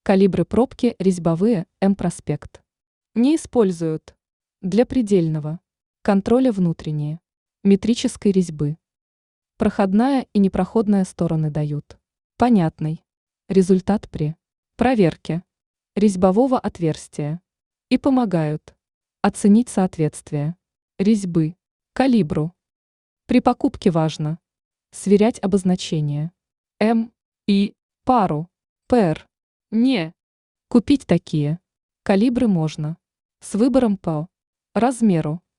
Калибры пробки резьбовые М-проспект. Не используют для предельного контроля внутренние метрической резьбы. Проходная и непроходная стороны дают понятный результат при проверке резьбового отверстия и помогают оценить соответствие резьбы калибру. При покупке важно сверять обозначения М и пару ПР. Не купить такие калибры можно с выбором по размеру